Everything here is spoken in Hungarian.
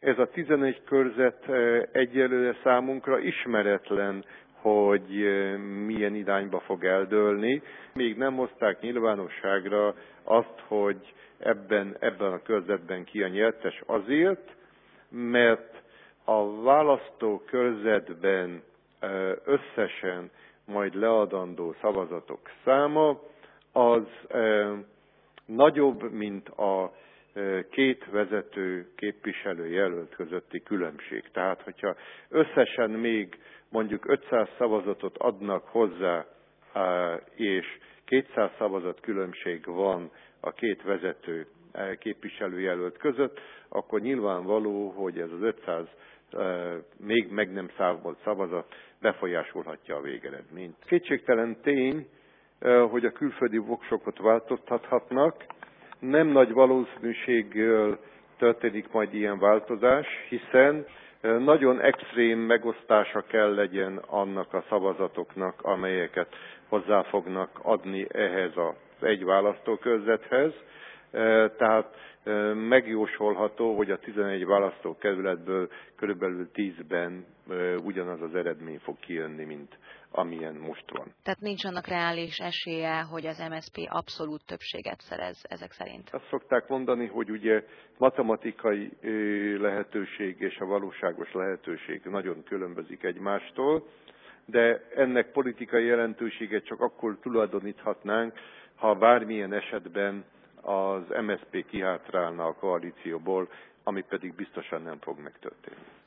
Ez a 11 körzet egyelőre számunkra ismeretlen, hogy milyen irányba fog eldőlni. Még nem hozták nyilvánosságra azt, hogy ebben a körzetben ki a nyertes, azért, mert a választókörzetben összesen majd leadandó szavazatok száma az nagyobb, mint a két vezető képviselőjelölt közötti különbség. Tehát, hogyha összesen még mondjuk 500 szavazatot adnak hozzá, és 200 szavazat különbség van a két vezető képviselőjelölt között, akkor nyilvánvaló, hogy ez az 500 még meg nem számolt szavazat befolyásolhatja a végeredményt. Kétségtelen tény, hogy a külföldi voksokot változtathatnak. Nem nagy valószínűséggel történik majd ilyen változás, hiszen nagyon extrém megosztása kell legyen annak a szavazatoknak, amelyeket hozzá fognak adni ehhez az egy választókörzethez. Tehát megjósolható, hogy a 11 választókerületből körülbelül 10-ben ugyanaz az eredmény fog kijönni, mint amilyen most van. Tehát nincs annak reális esélye, hogy az MSZP abszolút többséget szerez ezek szerint? Azt szokták mondani, hogy ugye matematikai lehetőség és a valóságos lehetőség nagyon különbözik egymástól, de ennek politikai jelentőséget csak akkor tulajdoníthatnánk, ha bármilyen esetben az MSZP kihátrálna a koalícióból, ami pedig biztosan nem fog megtörténni.